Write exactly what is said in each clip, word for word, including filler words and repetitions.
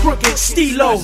Crooked Estilo,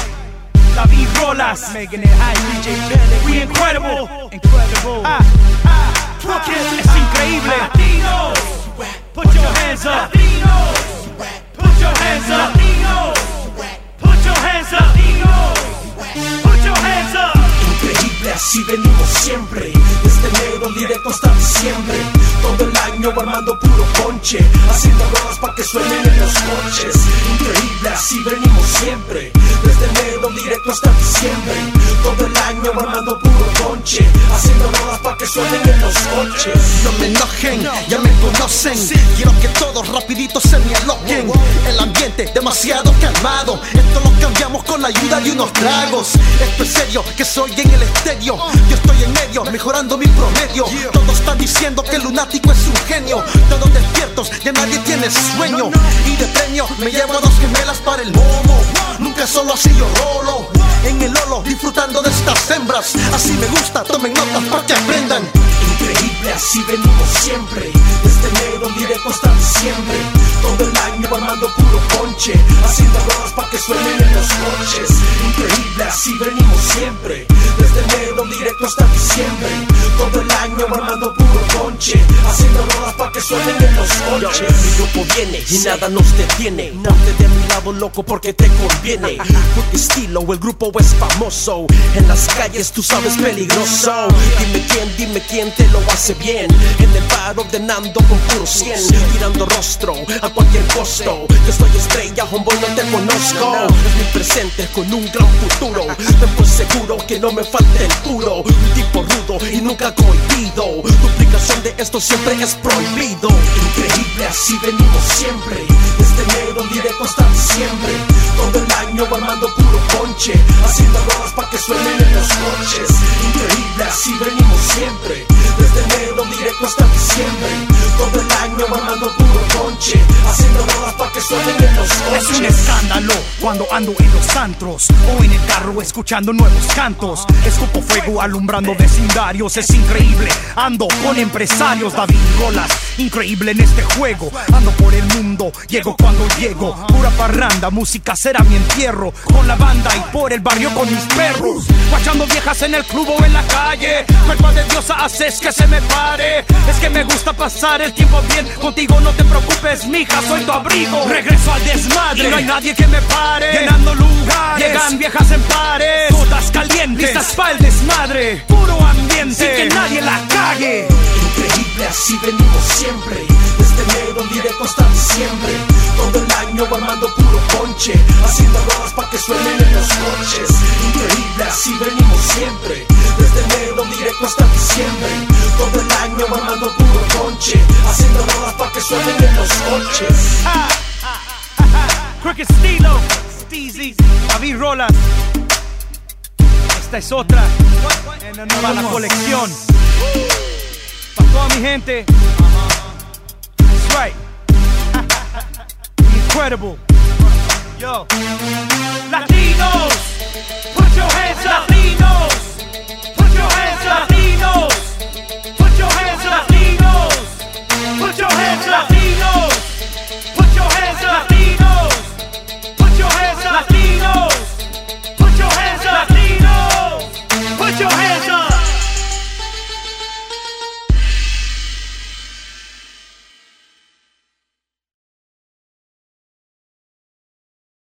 David Rolas, making it high, D J Belly. We incredible, incredible. Ah, ah, Crooked es increíble. Latinos, put your hands up. Latinos, put your hands up. Latinos, put your hands up. Latinos, put your hands up. Increíble, así venimos siempre. Desde enero directo hasta diciembre. Todo el año armando puro ponche, haciendo rodas pa' que suenen en los coches. Increíble, así venimos siempre. Desde enero directo hasta diciembre. Todo el año armando puro ponche, haciendo rodas pa' que suenen en los coches. No me enojen, ya me conocen. Quiero que todos rapidito se me aloquen. El ambiente demasiado calmado. Esto lo cambiamos con la ayuda de unos tragos. Esto es serio, que soy en el estéreo. Yo estoy en medio, mejorando mi promedio. Todos están diciendo que el lunático es un genio. Todos despiertos, ya nadie tiene sueño. Y de premio me llevo a dos gemelas para el momo. Nunca solo así yo rolo. En el lolo, disfrutando de estas hembras. Así me gusta, tomen notas para que aprendan. Increíble, así venimos siempre. Desde enero directo hasta diciembre. Todo el año armando puro ponche, haciendo rodas pa' que suenen en los coches. Increíble, así venimos siempre. Desde enero directo hasta diciembre. Todo el año armando puro ponche, haciendo rodas pa' que suenen en los coches. Mi grupo viene y nada nos detiene. Ponte de mi lado, loco, porque te conviene. Porque estilo, el grupo es famoso. En las calles, tú sabes, peligroso. Dime quién, dime quién te lo hace bien. En el bar ordenando con puro cien, tirando rostro a cualquier costo. Yo soy estrella, homeboy, no te conozco. Es mi presente con un gran futuro. Ten por seguro que no me falte el puro. Un tipo rudo y nunca cohibido. Duplicación de esto siempre es prohibido. Increíble, así venimos siempre. Desde enero directo hasta diciembre. Todo el año armando puro ponche, haciendo rodas pa' que suenen en los coches. Increíble, así venimos siempre. Desde enero directo hasta diciembre. Todo el año armando puro ponche, haciendo rodas pa' que suenen en los coches. Es un escándalo cuando ando en los antros o en el carro escuchando nuevos cantos. Escupo fuego alumbrando vecindarios. Es increíble, ando con empresarios. David Rolas, increíble en este juego. Ando por el mundo, llego cuando llego. Pura parranda, música será mi entierro. Con la banda y por el barrio con mis perros. Guachando viejas en el club o en la calle. Cuerpo de diosa haces que se me pare. Es que me gusta pasar el tiempo bien. Contigo no te preocupes, mija, soy tu abrigo. Regreso al desmadre y no hay nadie que me pare. Llenando lugares, llegan viejas en pares. Todas calientes, listas pa' el desmadre. Puro ambiente, sin que nadie la cague. Increíble, así venimos siempre. Desde enero directo hasta diciembre. Todo el año armando puro ponche, haciendo rodas pa' que suenen en los coches. Increíble, así venimos siempre. Desde enero directo hasta diciembre. Todo el año armando puro ponche, haciendo rodas pa' que suenen en los coches. Ah, ah, ah, ah. Crooked Estilo, Steezy, David Rolas. Esta es otra para la colección. Para toda mi gente. That's right. Incredible. Yo. Latinos, put your hands up.